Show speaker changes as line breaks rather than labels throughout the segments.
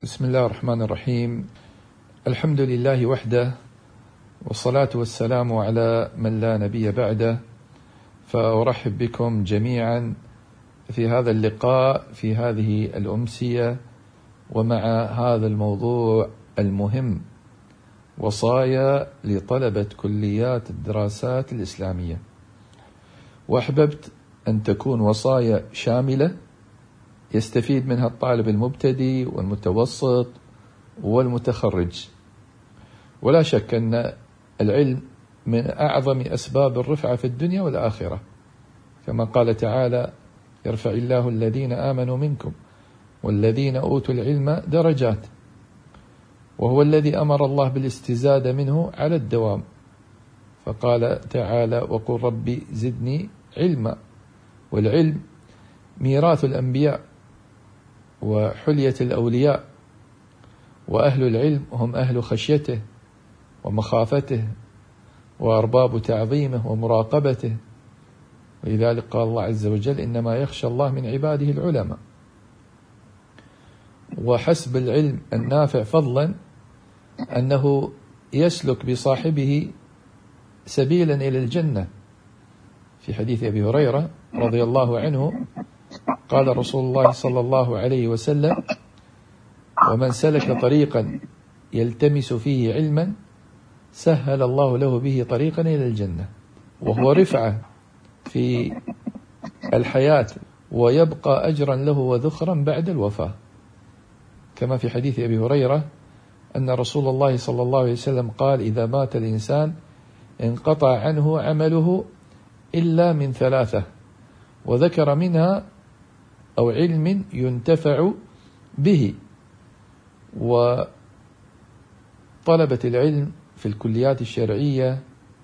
بسم الله الرحمن الرحيم. الحمد لله وحده، والصلاة والسلام على من لا نبي بعده. فأرحب بكم جميعا في هذا اللقاء في هذه الأمسية، ومع هذا الموضوع المهم: وصايا لطلبة كليات الدراسات الإسلامية. وأحببت أن تكون وصايا شاملة يستفيد منها الطالب المبتدئ والمتوسط والمتخرج. ولا شك أن العلم من أعظم أسباب الرفعة في الدنيا والآخرة، كما قال تعالى: يرفع الله الذين آمنوا منكم والذين أوتوا العلم درجات. وهو الذي أمر الله بالاستزادة منه على الدوام، فقال تعالى: وقل ربي زدني علما. والعلم ميراث الأنبياء وحلية الأولياء، وأهل العلم هم أهل خشيته ومخافته وأرباب تعظيمه ومراقبته. ولذلك قال الله عز وجل: إنما يخشى الله من عباده العلماء. وحسب العلم النافع فضلا أنه يسلك بصاحبه سبيلا إلى الجنة. في حديث أبي هريرة رضي الله عنه قال رسول الله صلى الله عليه وسلم: ومن سلك طريقا يلتمس فيه علما سهل الله له به طريقا إلى الجنة. وهو رفعة في الحياة، ويبقى أجرا له وذخرا بعد الوفاة، كما في حديث أبي هريرة أن رسول الله صلى الله عليه وسلم قال: إذا مات الإنسان انقطع عنه عمله إلا من ثلاثة، وذكر منها أو علم ينتفع به. وطلبة العلم في الكليات الشرعية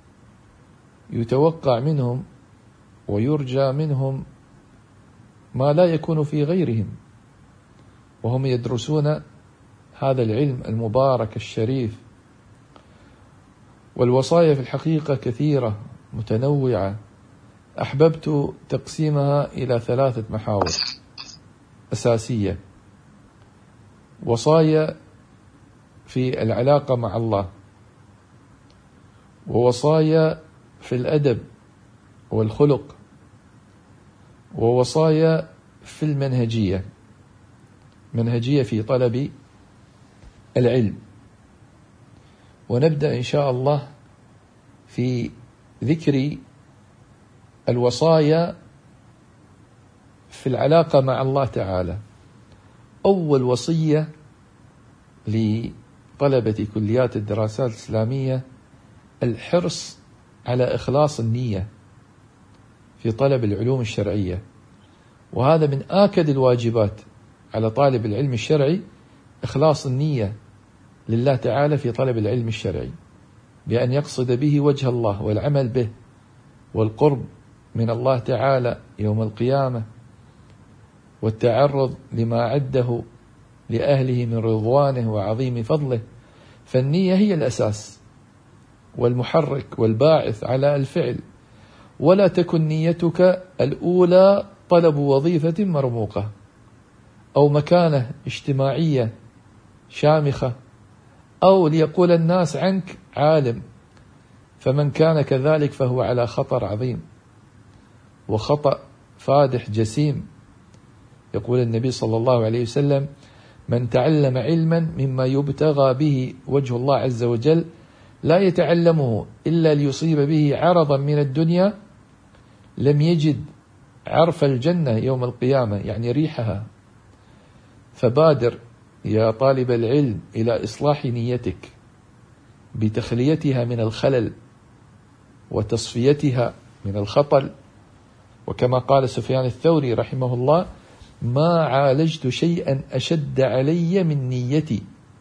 يتوقع منهم ويرجى منهم ما لا يكون في غيرهم، وهم يدرسون هذا العلم المبارك الشريف. والوصايا في الحقيقة كثيرة متنوعة، أحببت تقسيمها إلى 3 محاور أساسية: وصايا في العلاقة مع الله، ووصايا في الأدب والخلق، ووصايا في المنهجية، منهجية في طلب العلم. ونبدأ إن شاء الله في ذكر الوصايا في العلاقة مع الله تعالى. أول وصية لطلبة كليات الدراسات الإسلامية: الحرص على إخلاص النية في طلب العلوم الشرعية. وهذا من آكد الواجبات على طالب العلم الشرعي، إخلاص النية لله تعالى في طلب العلم الشرعي، بأن يقصد به وجه الله والعمل به والقرب من الله تعالى يوم القيامة، والتعرض لما عده لأهله من رضوانه وعظيم فضله. فالنية هي الأساس والمحرك والباعث على الفعل. ولا تكن نيتك الأولى طلب وظيفة مرموقة أو مكانة اجتماعية شامخة، أو ليقول الناس عنك عالم، فمن كان كذلك فهو على خطر عظيم وخطأ فادح جسيم. يقول النبي صلى الله عليه وسلم: من تعلم علما مما يبتغى به وجه الله عز وجل لا يتعلمه إلا ليصيب به عرضا من الدنيا لم يجد عرف الجنة يوم القيامة، يعني ريحها. فبادر يا طالب العلم إلى إصلاح نيتك بتخليتها من الخلل وتصفيتها من الخطل. وكما قال سفيان الثوري رحمه الله: ما عالجت شيئا أشد علي من نيتي.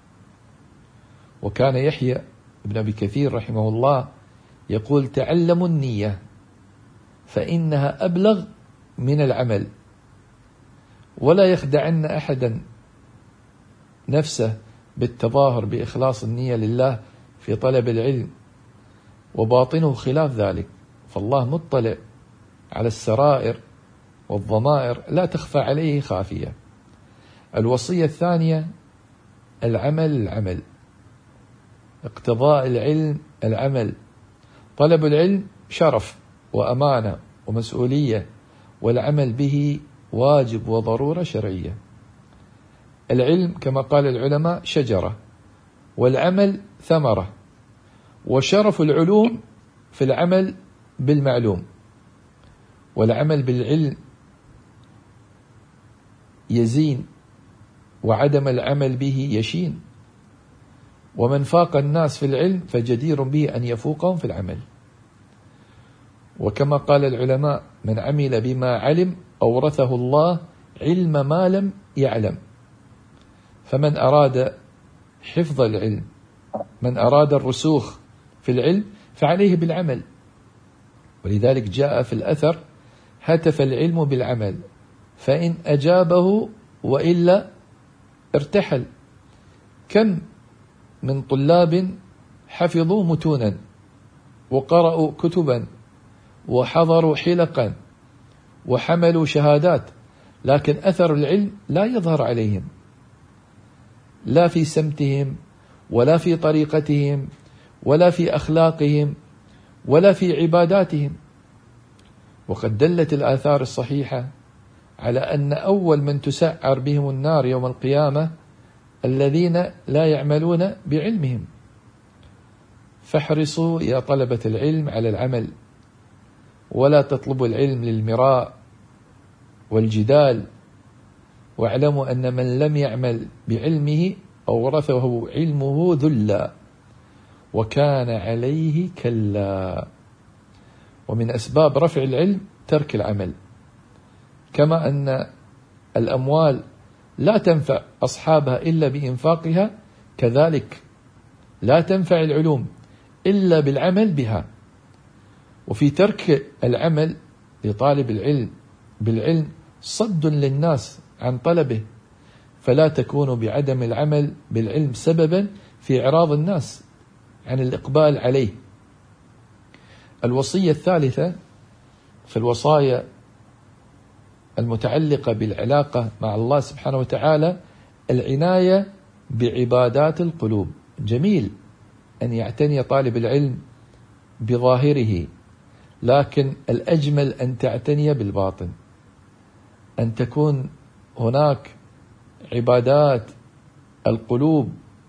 وكان يحيى ابن أبي كثير رحمه الله يقول: تعلموا النية فإنها أبلغ من العمل. ولا يخدعن أحدا نفسه بالتظاهر بإخلاص النية لله في طلب العلم وباطنه خلاف ذلك، فالله مطلع على السرائر والضمائر لا تخفى عليه خافية. الوصية الثانية العمل، اقتضاء العلم العمل. طلب العلم شرف وأمانة ومسؤولية، والعمل به واجب وضرورة شرعية. العلم كما قال العلماء شجرة، والعمل ثمرة، وشرف العلوم في العمل بالمعلوم، والعمل بالعلم يزين، وعدم العمل به يشين، ومن فاق الناس في العلم فجدير به أن يفوقهم في العمل. وكما قال العلماء: من عمل بما علم أورثه الله علم ما لم يعلم. فمن أراد حفظ العلم، من أراد الرسوخ في العلم، فعليه بالعمل. ولذلك جاء في الأثر: هتف العلم بالعمل، فإن أجابه وإلا ارتحل. كم من طلاب حفظوا متونا وقرأوا كتبا وحضروا حلقا وحملوا شهادات، لكن أثر العلم لا يظهر عليهم، لا في سمتهم ولا في طريقتهم ولا في أخلاقهم ولا في عباداتهم. وقد دلت الآثار الصحيحة على أن أول من تسعر بهم النار يوم القيامة الذين لا يعملون بعلمهم. فاحرصوا يا طلبة العلم على العمل، ولا تطلبوا العلم للمراء والجدال، واعلموا أن من لم يعمل بعلمه أورثه علمه ذلا وكان عليه كلا. ومن أسباب رفع العلم ترك العمل، كما أن الأموال لا تنفع أصحابها إلا بإنفاقها، كذلك لا تنفع العلوم إلا بالعمل بها. وفي ترك العمل لطالب العلم بالعلم صد للناس عن طلبه، فلا تكون بعدم العمل بالعلم سببا في إعراض الناس عن الإقبال عليه. الوصية الثالثة في الوصايا المتعلقة بالعلاقة مع الله سبحانه وتعالى العناية بعبادات القلوب. جميل أن يعتني طالب العلم بظاهره، لكن الأجمل أن تعتني بالباطن، أن تكون هناك عبادات القلوب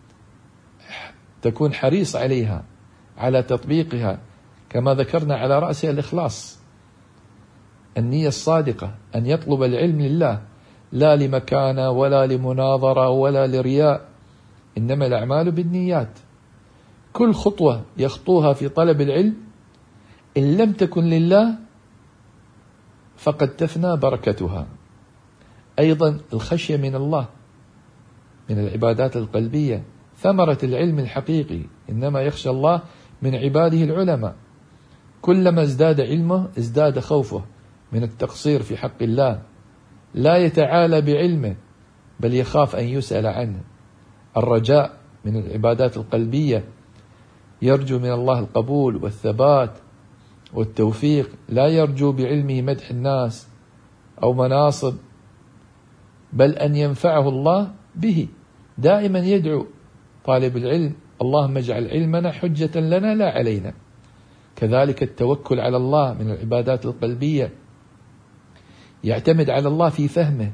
تكون حريص عليها، على تطبيقها، كما ذكرنا على رأسها الإخلاص، النية الصادقة، أن يطلب العلم لله لا لمكانة ولا لمناظرة ولا لرياء، إنما الأعمال بالنيات. كل خطوة يخطوها في طلب العلم إن لم تكن لله فقد تفنى بركتها. أيضا الخشية من الله من العبادات القلبية، ثمرة العلم الحقيقي، إنما يخشى الله من عباده العلماء. كلما ازداد علمه ازداد خوفه من التقصير في حق الله، لا يتعالى بعلمه بل يخاف أن يسأل عنه. الرجاء من العبادات القلبية، يرجو من الله القبول والثبات والتوفيق، لا يرجو بعلمه مدح الناس أو مناصب، بل أن ينفعه الله به. دائما يدعو طالب العلم: اللهم اجعل علمنا حجة لنا لا علينا. كذلك التوكل على الله من العبادات القلبية، يعتمد على الله في فهمه،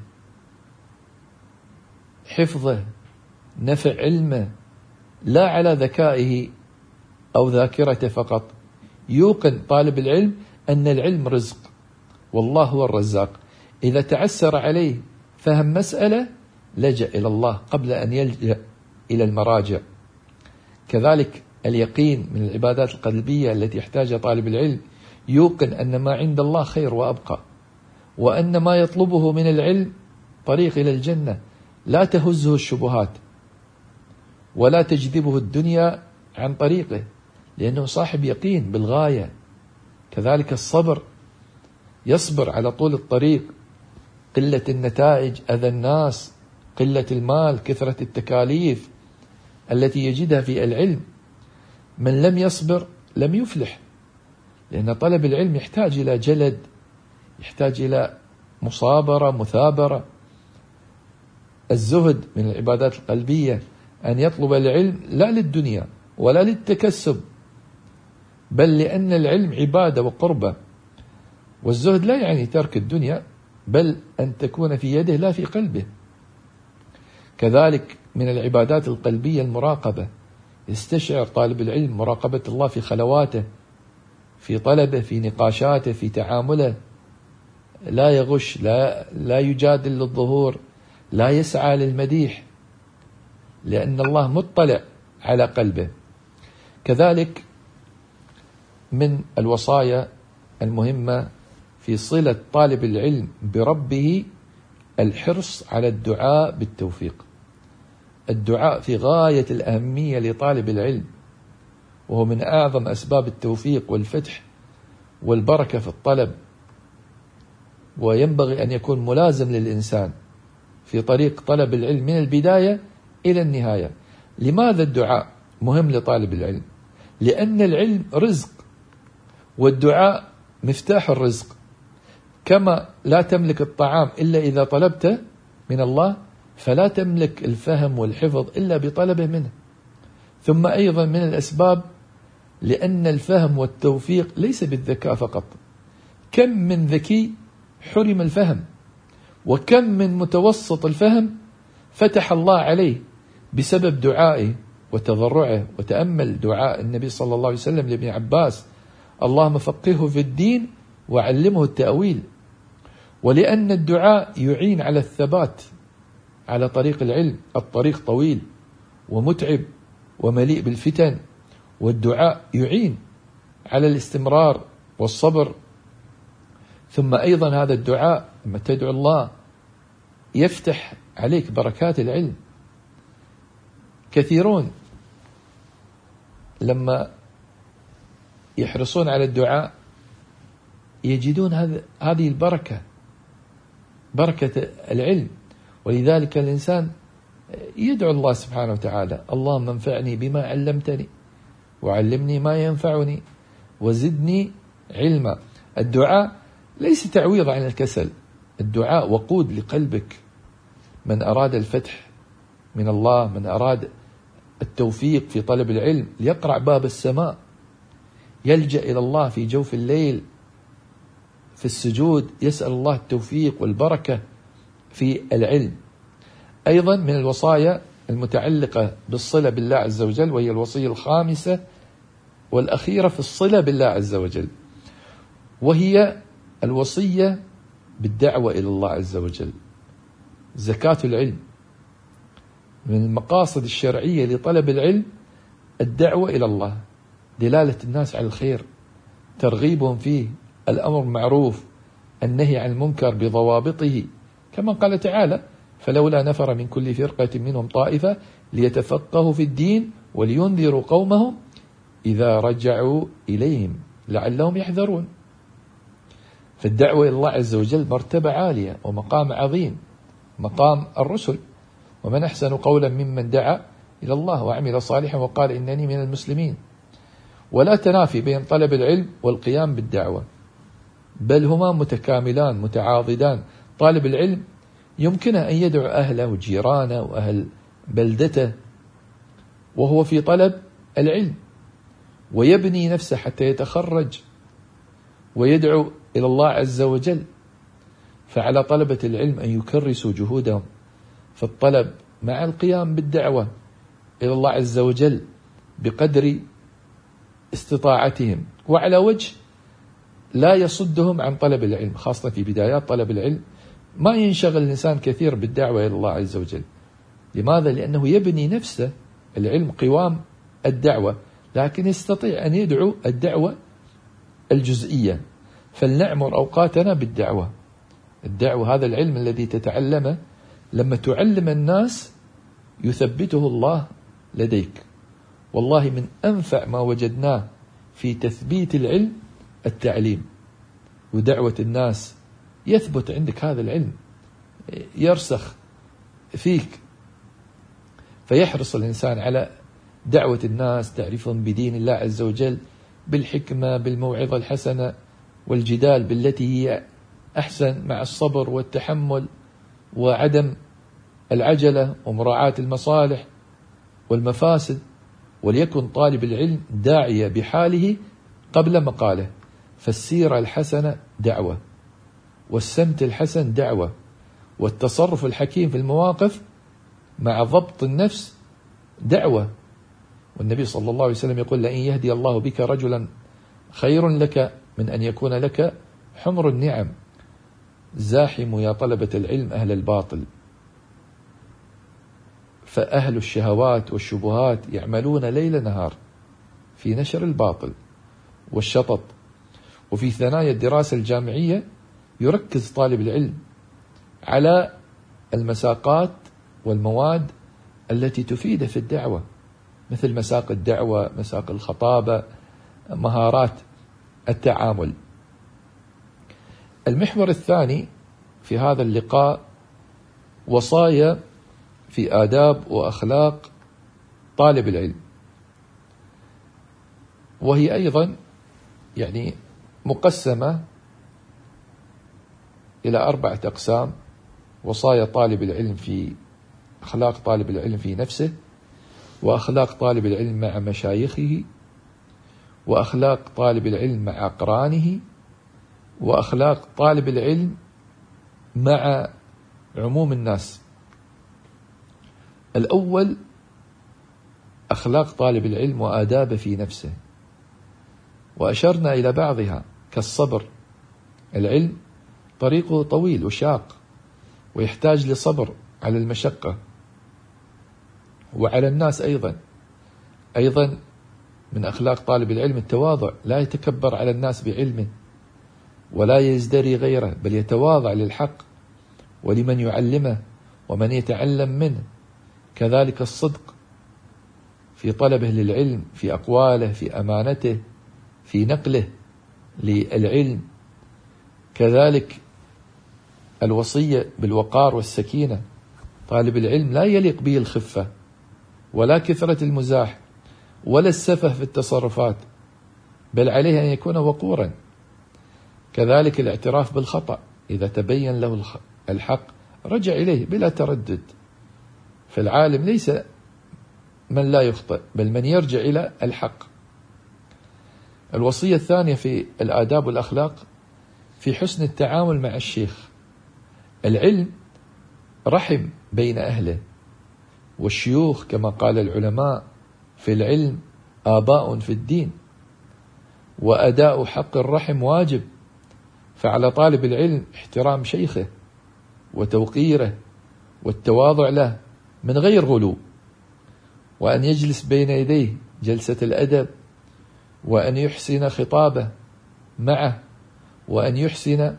حفظه، نفع علمه، لا على ذكائه أو ذاكرته فقط. يوقن طالب العلم أن العلم رزق، والله هو الرزاق. إذا تعسر عليه فهم مسألة لجأ إلى الله قبل أن يلجأ إلى المراجع. كذلك اليقين من العبادات القلبية التي يحتاجها طالب العلم، يوقن أن ما عند الله خير وأبقى، وأن ما يطلبه من العلم طريق إلى الجنة، لا تهزه الشبهات ولا تجذبه الدنيا عن طريقه، لأنه صاحب يقين بالغاية. كذلك الصبر، يصبر على طول الطريق، قلة النتائج، أذى الناس، قلة المال، كثرة التكاليف التي يجدها في العلم. من لم يصبر لم يفلح، لأن طلب العلم يحتاج إلى جلد، يحتاج إلى مصابرة، مثابرة. الزهد من العبادات القلبية، أن يطلب العلم لا للدنيا ولا للتكسب، بل لأن العلم عبادة وقربة. والزهد لا يعني ترك الدنيا، بل أن تكون في يده لا في قلبه. كذلك من العبادات القلبية المراقبة، يستشعر طالب العلم مراقبة الله في خلواته، في طلبه، في نقاشاته، في تعامله، لا يغش، لا يجادل للظهور، لا يسعى للمديح، لأن الله مطلع على قلبه. كذلك من الوصايا المهمة في صلة طالب العلم بربه الحرص على الدعاء بالتوفيق. الدعاء في غاية الأهمية لطالب العلم، وهو من أعظم أسباب التوفيق والفتح والبركة في الطلب، وينبغي أن يكون ملازم للإنسان في طريق طلب العلم من البداية إلى النهاية. لماذا الدعاء مهم لطالب العلم؟ لأن العلم رزق، والدعاء مفتاح الرزق. كما لا تملك الطعام إلا إذا طلبته من الله، فلا تملك الفهم والحفظ إلا بطلبه منه. ثم أيضا من الأسباب لأن الفهم والتوفيق ليس بالذكاء فقط. كم من ذكي حرم الفهم، وكم من متوسط الفهم فتح الله عليه بسبب دعائه وتضرعه. وتأمل دعاء النبي صلى الله عليه وسلم لابن عباس: اللهم فقهه في الدين وعلمه التأويل. ولأن الدعاء يعين على الثبات على طريق العلم. الطريق طويل ومتعب ومليء بالفتن، والدعاء يعين على الاستمرار والصبر. ثم أيضا هذا الدعاء لما تدعو الله يفتح عليك بركات العلم. كثيرون لما يحرصون على الدعاء يجدون هذه البركة، بركة العلم. ولذلك الإنسان يدعو الله سبحانه وتعالى: اللهم انفعني بما علمتني وعلمني ما ينفعني وزدني علما. الدعاء ليس تعويض عن الكسل، الدعاء وقود لقلبك. من أراد الفتح من الله، من أراد التوفيق في طلب العلم، يقرع باب السماء، يلجأ إلى الله في جوف الليل في السجود، يسأل الله التوفيق والبركة في العلم. أيضا من الوصايا المتعلقة بالصلة بالله عز وجل، وهي الوصية الخامسة والأخيرة في الصلة بالله عز وجل، وهي الوصية بالدعوة إلى الله عز وجل. زكاة العلم من المقاصد الشرعية لطلب العلم الدعوة إلى الله، دلالة الناس على الخير، ترغيبهم فيه، الأمر معروف، النهي عن المنكر بضوابطه، كما قال تعالى: فلولا نفر من كل فرقة منهم طائفة ليتفقهوا في الدين ولينذروا قومهم إذا رجعوا إليهم لعلهم يحذرون. فالدعوة إلى الله عز وجل مرتبة عالية ومقام عظيم، مقام الرسل: ومن أحسن قولا ممن دعا إلى الله وعمل صالحا وقال إنني من المسلمين. ولا تنافي بين طلب العلم والقيام بالدعوة، بل هما متكاملان متعاضدان. طالب العلم يمكنه أن يدعو أهله وجيرانه وأهل بلدته وهو في طلب العلم، ويبني نفسه حتى يتخرج ويدعو إلى الله عز وجل. فعلى طلبة العلم أن يكرسوا جهودهم في الطلب مع القيام بالدعوة إلى الله عز وجل بقدر استطاعتهم، وعلى وجه لا يصدهم عن طلب العلم، خاصة في بدايات طلب العلم. ما ينشغل الإنسان كثير بالدعوة إلى الله عز وجل. لماذا؟ لأنه يبني نفسه. العلم قوام الدعوة، لكن يستطيع أن يدعو الدعوة الجزئية. فلنعمر أوقاتنا بالدعوة. الدعوة هذا العلم الذي تتعلمه، لما تعلم الناس يثبته الله لديك. والله من أنفع ما وجدناه في تثبيت العلم التعليم ودعوة الناس. يثبت عندك هذا العلم، يرسخ فيك، فيحرص الإنسان على دعوة الناس، تعرفهم بدين الله عز وجل بالحكمة، بالموعظة الحسنة، والجدال بالتي هي أحسن، مع الصبر والتحمل وعدم العجلة ومراعاة المصالح. والمفاسد، وليكن طالب العلم داعية بحاله قبل مقاله. فالسيرة الحسنة دعوة، والسمت الحسن دعوة، والتصرف الحكيم في المواقف مع ضبط النفس دعوة. والنبي صلى الله عليه وسلم يقول: لئن يهدي الله بك رجلا خير لك من أن يكون لك حمر النعم. زاحموا يا طلبة العلم أهل الباطل، فأهل الشهوات والشبهات يعملون ليل نهار في نشر الباطل والشطط. وفي ثنايا الدراسة الجامعية يركز طالب العلم على المساقات والمواد التي تفيده في الدعوة، مثل مساق الدعوة، مساق الخطابة، مهارات التعامل. المحور الثاني في هذا اللقاء وصايا في آداب وأخلاق طالب العلم، وهي أيضا يعني مقسمة إلى 4 أقسام: وصايا طالب العلم في أخلاق طالب العلم في نفسه، وأخلاق طالب العلم مع مشايخه، وأخلاق طالب العلم مع أقرانه، وأخلاق طالب العلم مع عموم الناس. الأول أخلاق طالب العلم وآدابه في نفسه، وأشرنا إلى بعضها كالصبر. العلم طريقه طويل وشاق، ويحتاج لصبر على المشقة وعلى الناس. أيضا من أخلاق طالب العلم التواضع، لا يتكبر على الناس بعلمه ولا يزدري غيره، بل يتواضع للحق ولمن يعلمه ومن يتعلم منه. كذلك الصدق في طلبه للعلم، في أقواله، في أمانته، في نقله للعلم. كذلك الوصية بالوقار والسكينة. طالب العلم لا يليق به الخفة ولا كثرة المزاح ولا السفه في التصرفات، بل عليه أن يكون وقورا. كذلك الاعتراف بالخطأ، إذا تبين له الحق رجع إليه بلا تردد. فالعالم ليس من لا يخطئ، بل من يرجع إلى الحق. الوصية الثانية في الآداب والأخلاق في حسن التعامل مع الشيخ. العلم رحم بين أهله، والشيوخ كما قال العلماء في العلم آباء في الدين، وأداء حق الرحم واجب. فعلى طالب العلم احترام شيخه وتوقيره والتواضع له من غير غلو، وأن يجلس بين يديه جلسة الأدب، وأن يحسن خطابه معه، وأن يحسن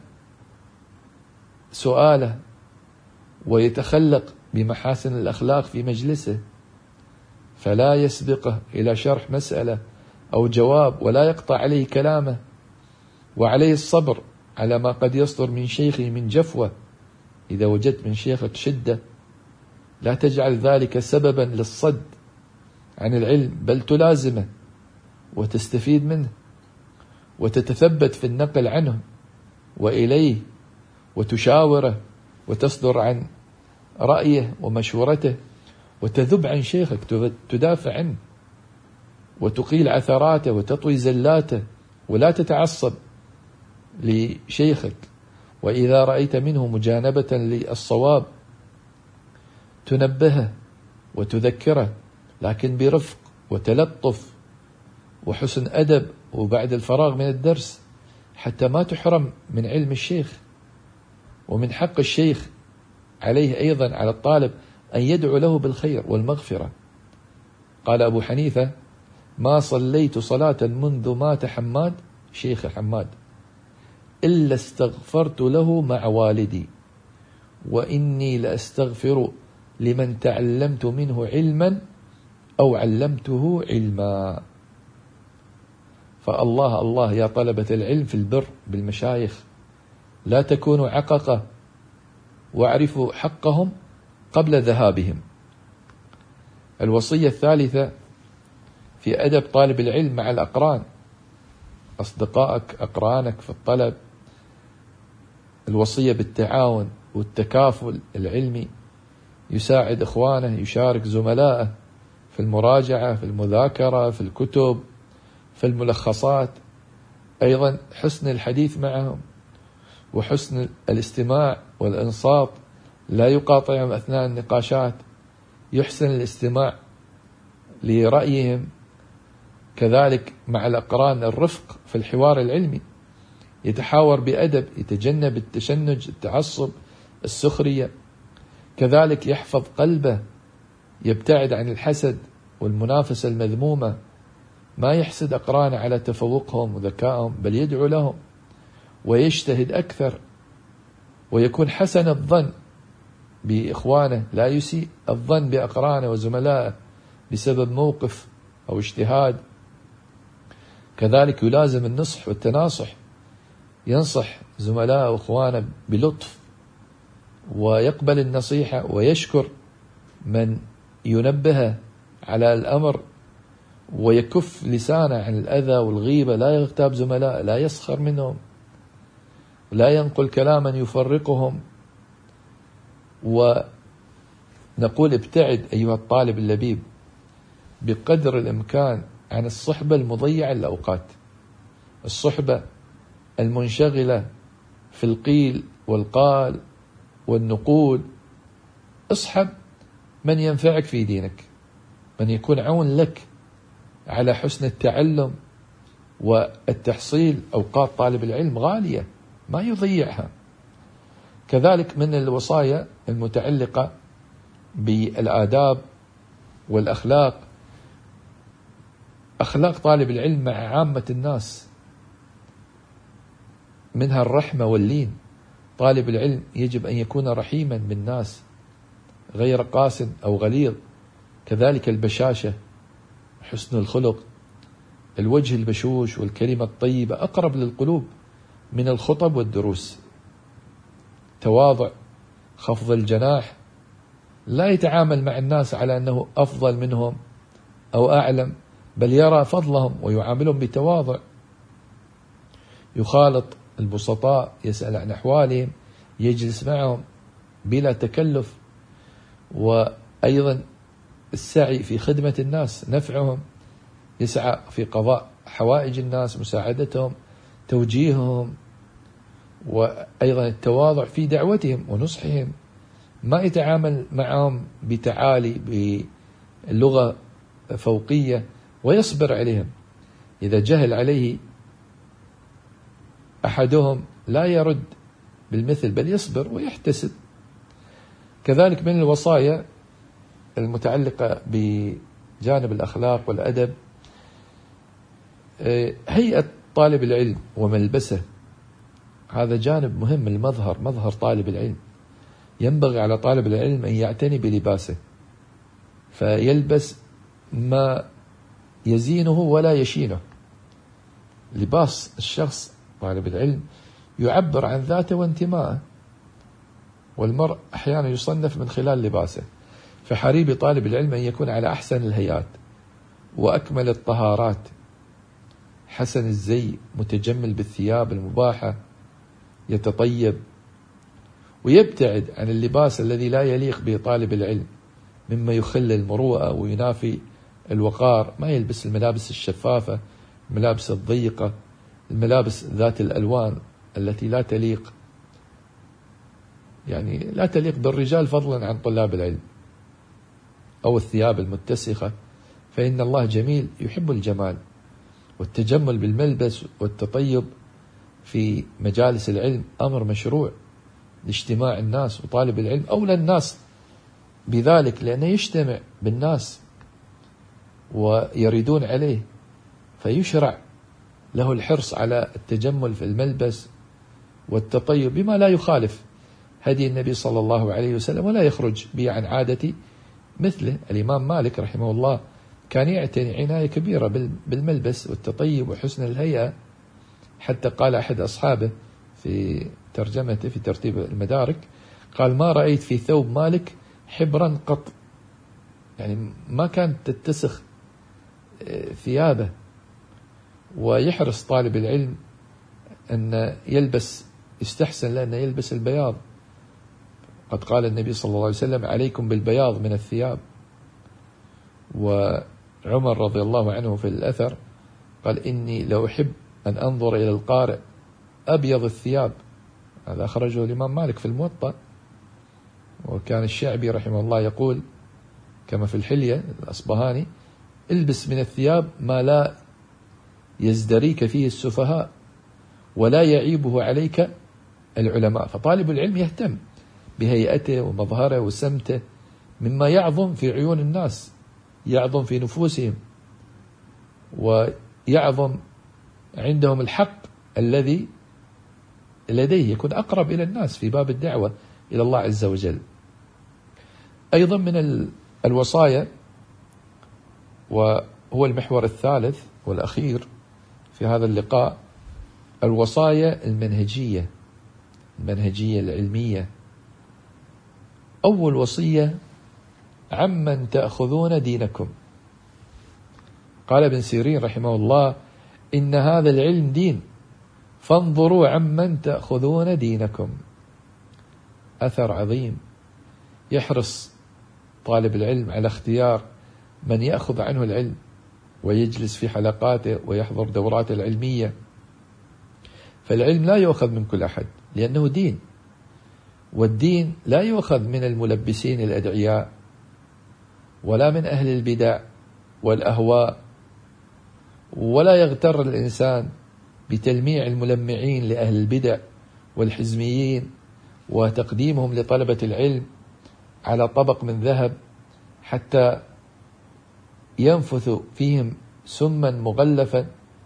سؤاله، ويتخلق بمحاسن الأخلاق في مجلسه، فلا يسبقه إلى شرح مسألة أو جواب، ولا يقطع عليه كلامه. وعليه الصبر على ما قد يصدر من شيخه من جفوة. إذا وجدت من شيخك شدة لا تجعل ذلك سببا للصد عن العلم، بل تلازمه وتستفيد منه وتتثبت في النقل عنه وإليه، وتشاوره وتصدر عن رأيه ومشورته، وتذب عن شيخك، تدافع عنه وتقيل عثراته وتطوي زلاته، ولا تتعصب لشيخك. وإذا رأيت منه مجانبة للصواب تنبهه وتذكره، لكن برفق وتلطف وحسن أدب، وبعد الفراغ من الدرس، حتى ما تحرم من علم الشيخ. ومن حق الشيخ عليه أيضا على الطالب أن يدعو له بالخير والمغفرة. قال أبو حنيفة: ما صليت صلاة منذ مات حماد، شيخ حماد، إلا استغفرت له مع والدي، وإني لأستغفر لمن تعلمت منه علما أو علمته علما. فالله الله يا طلبة العلم في البر بالمشايخ، لا تكونوا عققة، واعرفوا حقهم قبل ذهابهم. الوصية الثالثة في أدب طالب العلم مع الأقران، أصدقائك أقرانك في الطلب. الوصية بالتعاون والتكافل العلمي، يساعد إخوانه، يشارك زملائه في المراجعة، في المذاكرة، في الكتب، في الملخصات. أيضا حسن الحديث معهم وحسن الاستماع والإنصات، لا يقاطعهم أثناء النقاشات، يحسن الاستماع لرأيهم. كذلك مع الأقران الرفق في الحوار العلمي، يتحاور بأدب، يتجنب التشنج، التعصب، السخرية. كذلك يحفظ قلبه، يبتعد عن الحسد والمنافسة المذمومة، ما يحسد أقرانه على تفوقهم وذكائهم، بل يدعو لهم ويجتهد أكثر، ويكون حسن الظن بإخوانه، لا يسيء الظن بأقرانه وزملائه بسبب موقف أو اجتهاد. كذلك يلازم النصح والتناصح، ينصح زملائه وإخوانه بلطف، ويقبل النصيحة، ويشكر من ينبهه على الأمر، ويكف لسانه عن الأذى والغيبة، لا يغتاب زملائه، لا يسخر منهم، لا ينقل كلاما يفرقهم. ونقول ابتعد أيها الطالب اللبيب بقدر الإمكان عن الصحبة المضيعة للأوقات، الصحبة المنشغلة في القيل والقال والنقول. اصحب من ينفعك في دينك، من يكون عون لك على حسن التعلم والتحصيل. أوقات طالب العلم غالية، ما يضيعها. كذلك من الوصايا المتعلقة بالآداب والأخلاق، أخلاق طالب العلم مع عامة الناس، منها الرحمة واللين. طالب العلم يجب أن يكون رحيما بالناس، غير قاس أو غليظ. كذلك البشاشة، حسن الخلق، الوجه البشوش والكلمة الطيبة أقرب للقلوب من الخطب والدروس. تواضع، خفض الجناح، لا يتعامل مع الناس على أنه أفضل منهم أو أعلم، بل يرى فضلهم ويعاملهم بتواضع. يخالط البسطاء، يسأل عن أحوالهم، يجلس معهم بلا تكلف. وأيضا السعي في خدمة الناس، نفعهم، يسعى في قضاء حوائج الناس، مساعدتهم، توجيههم. وأيضا التواضع في دعوتهم ونصحهم، ما يتعامل معهم بتعالي بلغة فوقية، ويصبر عليهم. إذا جهل عليه أحدهم لا يرد بالمثل، بل يصبر ويحتسب. كذلك من الوصايا المتعلقة بجانب الأخلاق والأدب، هيئة طالب العلم وملبسه، هذا جانب مهم. المظهر، مظهر طالب العلم، ينبغي على طالب العلم أن يعتني بلباسه، فيلبس ما يزينه ولا يشينه. لباس الشخص طالب العلم يعبر عن ذاته وانتمائه، والمرء أحيانا يصنف من خلال لباسه. فحري طالب العلم أن يكون على أحسن الهيئات وأكمل الطهارات، حسن الزي، متجمل بالثياب المباحة، يتطيب، ويبتعد عن اللباس الذي لا يليق بطالب العلم مما يخل المروءة وينافي الوقار. ما يلبس الملابس الشفافة، الملابس الضيقة، الملابس ذات الألوان التي لا تليق، يعني لا تليق بالرجال فضلا عن طلاب العلم، أو الثياب المتسخة. فإن الله جميل يحب الجمال، والتجمل بالملبس والتطيب في مجالس العلم أمر مشروع لاجتماع الناس، وطالب العلم أولى الناس بذلك، لأنه يجتمع بالناس ويريدون عليه، فيشرع له الحرص على التجمل في الملبس والتطيب بما لا يخالف هدي النبي صلى الله عليه وسلم، ولا يخرج به عن عادة مثله. الإمام مالك رحمه الله كان يعتني عناية كبيرة بالملبس والتطيب وحسن الهيئة، حتى قال أحد أصحابه في ترجمته في ترتيب المدارك، قال: ما رأيت في ثوب مالك حبرا قط، يعني ما كانت تتسخ ثيابه. ويحرص طالب العلم أن يلبس، يستحسن لأنه يلبس البياض. قد قال النبي صلى الله عليه وسلم: عليكم بالبياض من الثياب. وعمر رضي الله عنه في الأثر قال إني لو أحب أن أنظر إلى القارئ أبيض الثياب. هذا أخرجه الإمام مالك في الموطأ. وكان الشعبي رحمه الله يقول كما في الحلية الأصبهاني: البس من الثياب ما لا يزدريك فيه السفهاء ولا يعيبه عليك العلماء. فطالب العلم يهتم بهيئته ومظهره وسمته مما يعظم في عيون الناس، يعظم في نفوسهم، ويعظم عندهم الحق الذي لديه، يكون أقرب إلى الناس في باب الدعوة إلى الله عز وجل. أيضا من الوصايا، وهو المحور الثالث والأخير في هذا اللقاء، الوصايا المنهجية العلمية. أول وصية: عمن تأخذون دينكم. قال ابن سيرين رحمه الله: إن هذا العلم دين، فانظروا عمن تأخذون دينكم. أثر عظيم يحرص طالب العلم على اختيار من يأخذ عنه العلم ويجلس في حلقاته ويحضر دوراته العلمية. فالعلم لا يؤخذ من كل أحد لأنه دين، والدين لا يؤخذ من الملبسين الأدعياء ولا من أهل البدع والأهواء، ولا يغتر الإنسان بتلميع الملمعين لأهل البدع والحزميين وتقديمهم لطلبة العلم على طبق من ذهب حتى ينفث فيهم سما مغلفا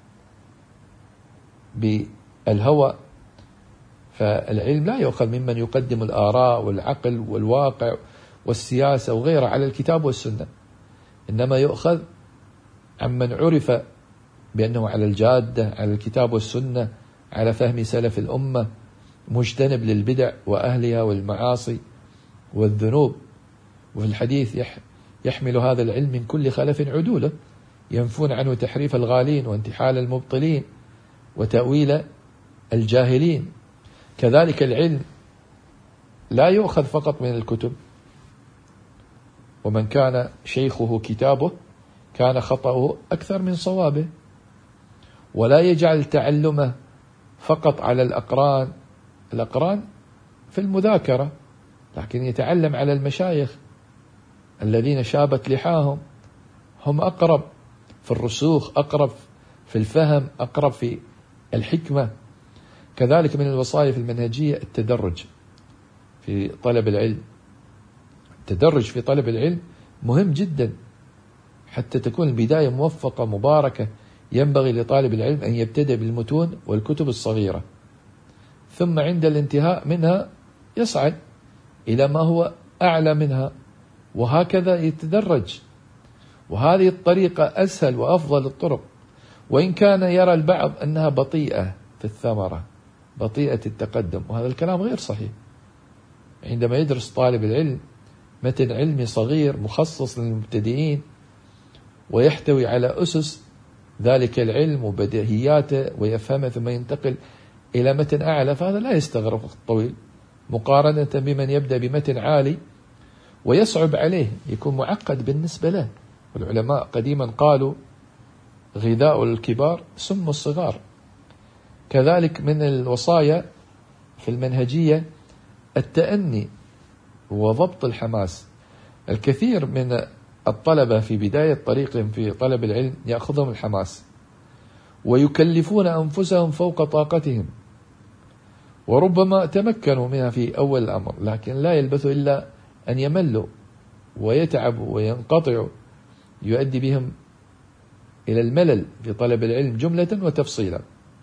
بالهوى. فالعلم لا يؤخذ ممن يقدم الآراء والعقل والواقع والسياسة وغيرها على الكتاب والسنة، إنما يؤخذ عمن عرف بأنه على الجادة، على الكتاب والسنة، على فهم سلف الأمة، مجتنب للبدع وأهلها والمعاصي والذنوب. وفي الحديث: يحمل هذا العلم من كل خلف عدولة، ينفون عنه تحريف الغالين وانتحال المبطلين وتأويل الجاهلين. كذلك العلم لا يؤخذ فقط من الكتب، ومن كان شيخه كتابه كان خطأه أكثر من صوابه. ولا يجعل تعلمه فقط على الأقران في المذاكرة، لكن يتعلم على المشايخ الذين شابت لحاهم، هم أقرب في الرسوخ، أقرب في الفهم، أقرب في الحكمة. كذلك من الوصايا في المنهجية التدرج في طلب العلم. التدرج في طلب العلم مهم جدا حتى تكون البداية موفقة مباركة. ينبغي لطالب العلم أن يبتدئ بالمتون والكتب الصغيرة، ثم عند الانتهاء منها يصعد إلى ما هو أعلى منها، وهكذا يتدرج. وهذه الطريقة أسهل وأفضل الطرق، وإن كان يرى البعض أنها بطيئة في الثمرة، بطيئة التقدم، وهذا الكلام غير صحيح. عندما يدرس طالب العلم متن علمي صغير مخصص للمبتدئين ويحتوي على أسس ذلك العلم وبديهياته ويفهمه، ثم ينتقل إلى متن أعلى، فهذا لا يستغرق وقت طويل مقارنة بمن يبدأ بمتن عالي ويصعب عليه، يكون معقد بالنسبة له. والعلماء قديما قالوا: غذاء الكبار سم الصغار. كذلك من الوصايا في المنهجية التأني وضبط الحماس. الكثير من الطلبة في بداية طريقهم في طلب العلم يأخذهم الحماس ويكلفون أنفسهم فوق طاقتهم، وربما تمكنوا منها في أول الأمر، لكن لا يلبثوا إلا أن يملوا ويتعبوا وينقطعوا، يؤدي بهم إلى الملل في طلب العلم جملة وتفصيلا.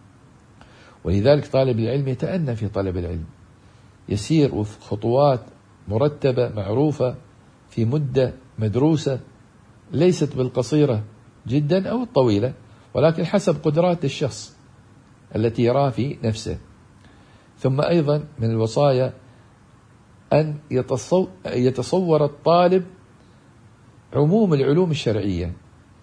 ولذلك طالب العلم يتأنى في طلب العلم، يسير وفق خطوات مرتبة معروفة في مدة مدروسة، ليست بالقصيرة جدا أو الطويلة، ولكن حسب قدرات الشخص التي يراها في نفسه. ثم أيضا من الوصايا أن يتصور الطالب عموم العلوم الشرعية.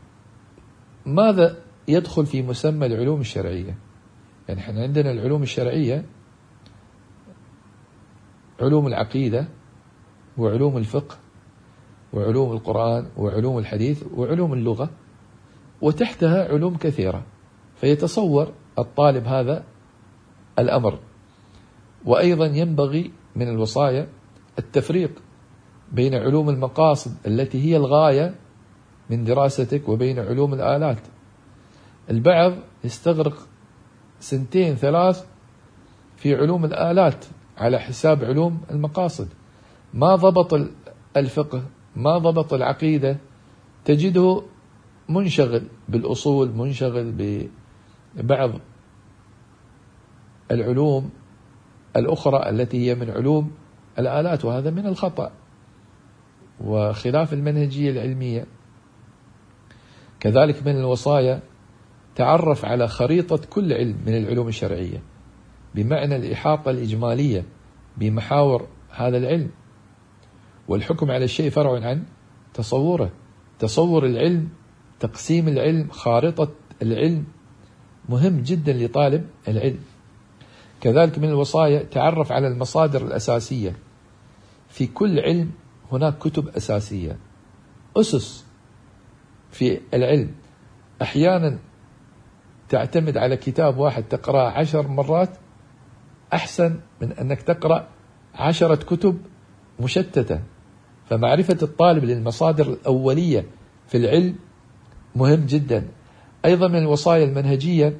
ماذا يدخل في مسمى العلوم الشرعية؟ يعني احنا عندنا العلوم الشرعية: علوم العقيدة وعلوم الفقه وعلوم القرآن وعلوم الحديث وعلوم اللغة، وتحتها علوم كثيرة، فيتصور الطالب هذا الأمر. وأيضا ينبغي من الوصايا التفريق بين علوم المقاصد التي هي الغاية من دراستك وبين علوم الآلات. البعض يستغرق 2 3 في علوم الآلات على حساب علوم المقاصد، ما ضبط الفقه، ما ضبط العقيدة، تجده منشغل بالأصول، منشغل ببعض العلوم الأخرى التي هي من علوم الآلات، وهذا من الخطأ وخلاف المنهجية العلمية. كذلك من الوصايا تعرف على خريطة كل علم من العلوم الشرعية، بمعنى الإحاطة الإجمالية بمحاور هذا العلم. والحكم على الشيء فرع عن تصوره، تصور العلم، تقسيم العلم، خارطة العلم مهم جدا لطالب العلم. كذلك من الوصايا تعرف على المصادر الأساسية. في كل علم هناك كتب أساسية، أسس في العلم. أحيانا تعتمد على كتاب واحد تقرأ 10 مرات أحسن من أنك تقرأ 10 كتب مشتتة. فمعرفة الطالب للمصادر الأولية في العلم مهم جدا. أيضا من الوصايا المنهجية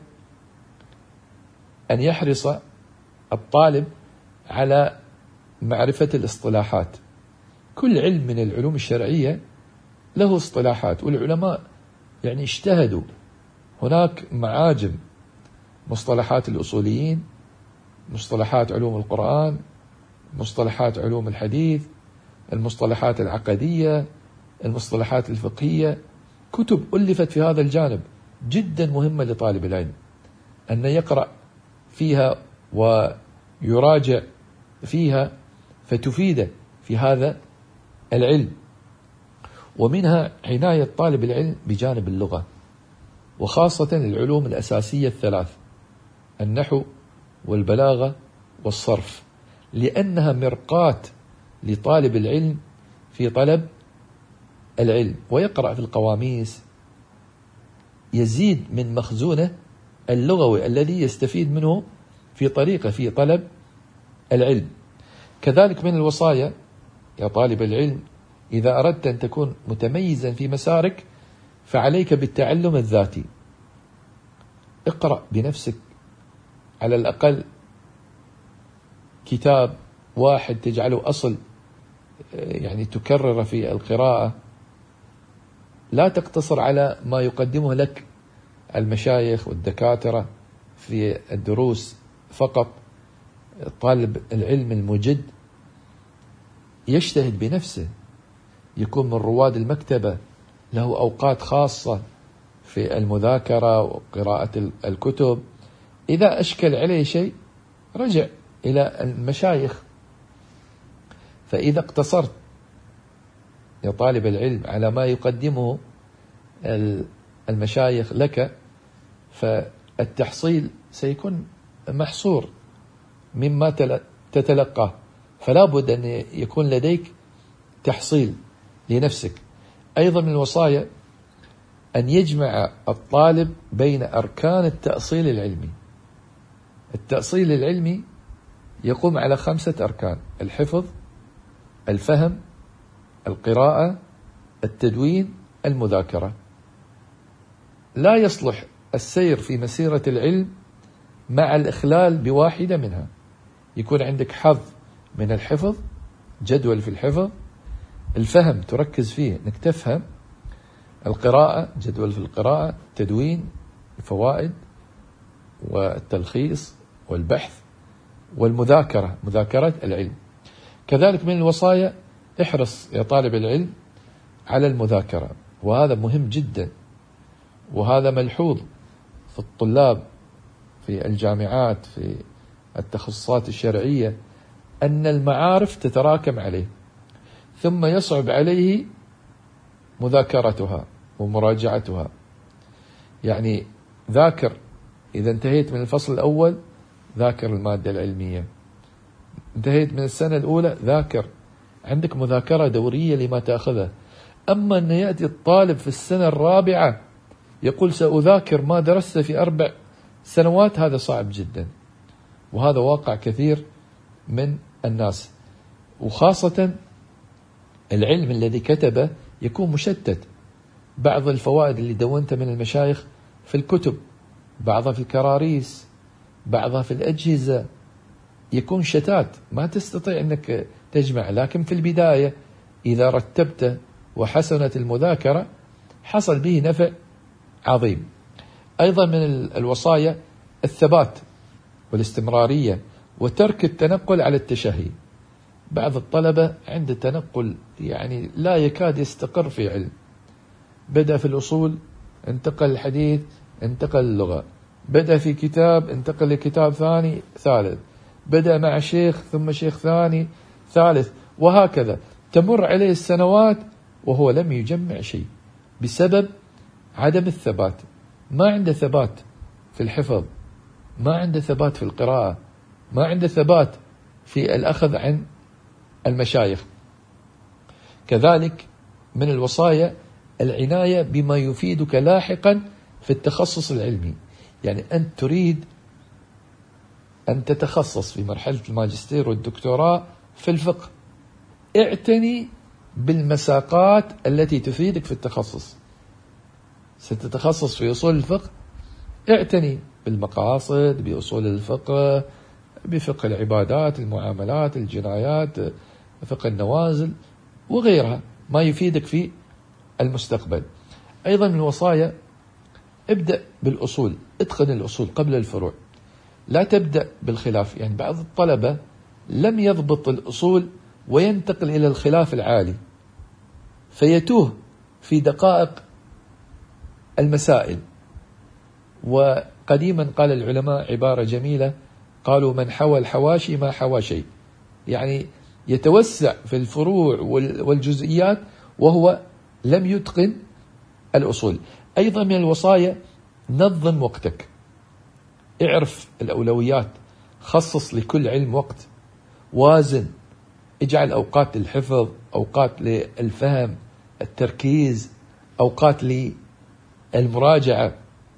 أن يحرص الطالب على معرفة الاصطلاحات. كل علم من العلوم الشرعية له اصطلاحات، والعلماء يعني اجتهدوا. هناك معاجم، مصطلحات الأصوليين، مصطلحات علوم القرآن، مصطلحات علوم الحديث، المصطلحات العقدية، المصطلحات الفقهية. كتب ألفت في هذا الجانب جدا مهمة لطالب العلم أن يقرأ فيها ويراجع فيها فتفيده في هذا العلم. ومنها عناية طالب العلم بجانب اللغة، وخاصة العلوم الأساسية ال3: النحو والبلاغة والصرف، لأنها مرقاة لطالب العلم في طلب العلم. ويقرأ في القواميس، يزيد من مخزونه اللغوي الذي يستفيد منه في طريقة في طلب العلم. كذلك من الوصايا يا طالب العلم، إذا أردت أن تكون متميزا في مسارك فعليك بالتعلم الذاتي. اقرأ بنفسك على الأقل كتاب واحد تجعله أصل، يعني تكرر في القراءة. لا تقتصر على ما يقدمه لك المشايخ والدكاترة في الدروس فقط. طالب العلم المجد يجتهد بنفسه، يكون من رواد المكتبة، له أوقات خاصة في المذاكرة وقراءة الكتب. إذا أشكل عليه شيء رجع إلى المشايخ. فإذا اقتصرت يا طالب العلم على ما يقدمه المشايخ لك فالتحصيل سيكون محصور مما تتلقاه. فلا بد أن يكون لديك تحصيل لنفسك. أيضا من الوصايا أن يجمع الطالب بين أركان التأصيل العلمي. التأصيل العلمي يقوم على 5 أركان: الحفظ، الفهم، القراءة، التدوين، المذاكرة. لا يصلح السير في مسيرة العلم مع الإخلال بواحدة منها. يكون عندك حظ من الحفظ، جدول في الحفظ، الفهم تركز فيه انك تفهم، القراءة جدول في القراءة، تدوين الفوائد والتلخيص والبحث، والمذاكرة مذاكرة العلم. كذلك من الوصايا احرص يا طالب العلم على المذاكرة، وهذا مهم جدا، وهذا ملحوظ في الطلاب في الجامعات في التخصصات الشرعية، أن المعارف تتراكم عليه ثم يصعب عليه مذاكرتها ومراجعتها. يعني ذاكر، إذا انتهيت من الفصل الأول ذاكر المادة العلمية، انتهيت من السنة الأولى ذاكر، عندك مذاكرة دورية لما تأخذه. أما أن يأتي الطالب في السنة الرابعة يقول سأذاكر ما درست في 4 سنوات، هذا صعب جدا، وهذا واقع كثير من الناس. وخاصة العلم الذي كتبه يكون مشتت، بعض الفوائد اللي دونتها من المشايخ في الكتب، بعضها في الكراريس، بعضها في الأجهزة، يكون شتات ما تستطيع أنك تجمع. لكن في البداية إذا رتبته وحسنت المذاكرة حصل به نفع عظيم. أيضا من الوصايا الثبات والاستمرارية وترك التنقل على التشهي. بعض الطلبة عند التنقل يعني لا يكاد يستقر في علم، بدأ في الأصول انتقل الحديث، انتقل اللغة، بدأ في كتاب انتقل لكتاب ثاني ثالث، بدأ مع شيخ ثم شيخ ثاني ثالث، وهكذا تمر عليه السنوات وهو لم يجمع شيء بسبب عدم الثبات. ما عنده ثبات في الحفظ، ما عنده ثبات في القراءة، ما عنده ثبات في الأخذ عن المشايخ. كذلك من الوصايا العناية بما يفيدك لاحقا في التخصص العلمي. يعني أنت تريد أن تتخصص في مرحلة الماجستير والدكتوراه في الفقه، اعتني بالمساقات التي تفيدك في التخصص. ستتخصص في أصول الفقه، اعتني بالمقاصد، بأصول الفقه، بفقه العبادات، المعاملات، الجنايات، فقه النوازل وغيرها ما يفيدك في المستقبل. أيضا من الوصايا ابدأ بالأصول، اتقن الأصول قبل الفروع، لا تبدأ بالخلاف. يعني بعض الطلبة لم يضبط الأصول وينتقل إلى الخلاف العالي فيتوه في دقائق المسائل. وقديما قال العلماء عبارة جميلة، قالوا من حوى الحواشي ما حوى شيء، يعني يتوسع في الفروع والجزئيات وهو لم يتقن الأصول. أيضا من الوصايا نظم وقتك، اعرف الأولويات، خصص لكل علم وقت، وازن، اجعل أوقات للحفظ، أوقات للفهم التركيز، أوقات للمراجعة.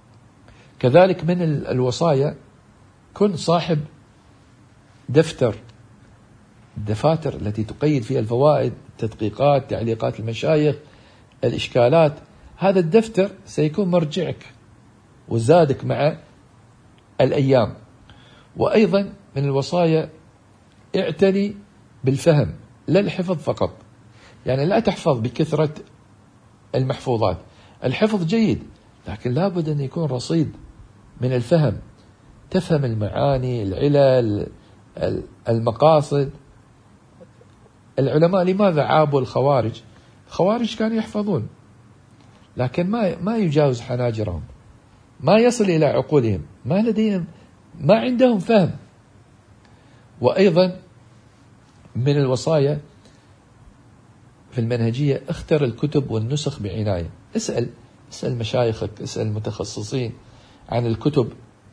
كذلك من الوصايا كن صاحب دفتر، الدفاتر التي تقيد فيها الفوائد، التدقيقات، تعليقات المشايخ، الإشكالات. هذا الدفتر سيكون مرجعك وزادك مع الأيام. وأيضا من الوصايا اعتني بالفهم لا الحفظ فقط، يعني لا تحفظ بكثرة المحفوظات، الحفظ جيد لكن لابد أن يكون رصيد من الفهم، تفهم المعاني، العلل، المقاصد. العلماء لماذا عابوا الخوارج؟ الخوارج كانوا يحفظون لكن ما يجاوز حناجرهم، ما يصل إلى عقولهم، ما لديهم، ما عندهم فهم. وأيضا من الوصايا في المنهجية اختر الكتب والنسخ بعناية، اسأل مشايخك، اسأل المتخصصين عن الكتب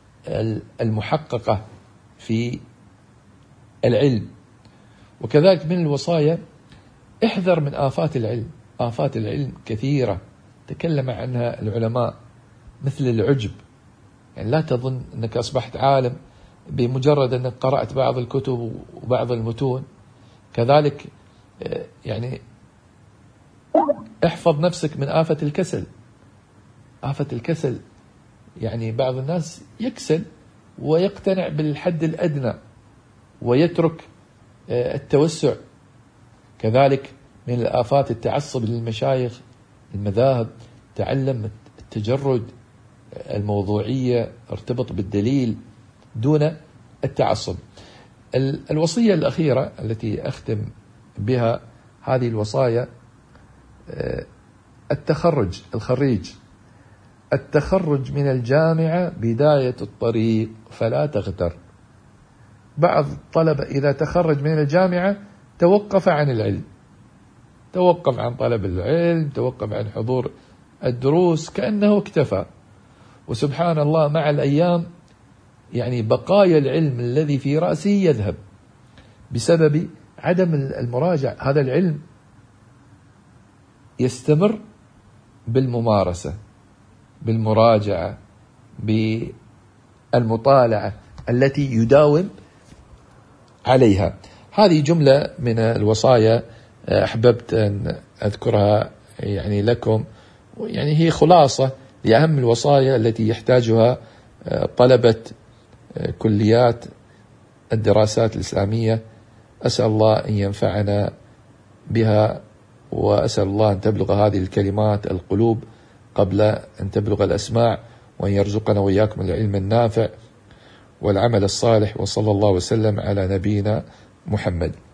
المحققة في العلم. وكذلك من الوصايا احذر من آفات العلم، آفات العلم كثيرة تكلم عنها العلماء، مثل العجب، يعني لا تظن أنك أصبحت عالم بمجرد أنك قرأت بعض الكتب وبعض المتون. كذلك يعني احفظ نفسك من آفة الكسل. آفة الكسل يعني بعض الناس يكسل ويقتنع بالحد الأدنى ويترك التوسع. كذلك من الآفات التعصب للمشايخ، المذاهب، تعلم التجرد، الموضوعية، ارتبط بالدليل دون التعصب. الوصية الأخيرة التي أختم بها هذه الوصايا، التخرج من الجامعة بداية الطريق فلا تغتر. بعض الطلبة إذا تخرج من الجامعة توقف عن العلم، توقف عن طلب العلم، توقف عن حضور الدروس كأنه اكتفى. وسبحان الله مع الأيام يعني بقايا العلم الذي في رأسه يذهب بسبب عدم المراجعة. هذا العلم يستمر بالممارسة، بالمراجعة، بالمطالعة التي يداوم عليها. هذه جملة من الوصايا أحببت أن أذكرها يعني لكم، يعني هي خلاصة لأهم الوصايا التي يحتاجها طلبة كليات الدراسات الإسلامية. أسأل الله أن ينفعنا بها، وأسأل الله أن تبلغ هذه الكلمات القلوب قبل أن تبلغ الأسماع، وأن يرزقنا وإياكم العلم النافع والعمل الصالح. وصلى الله وسلم على نبينا محمد.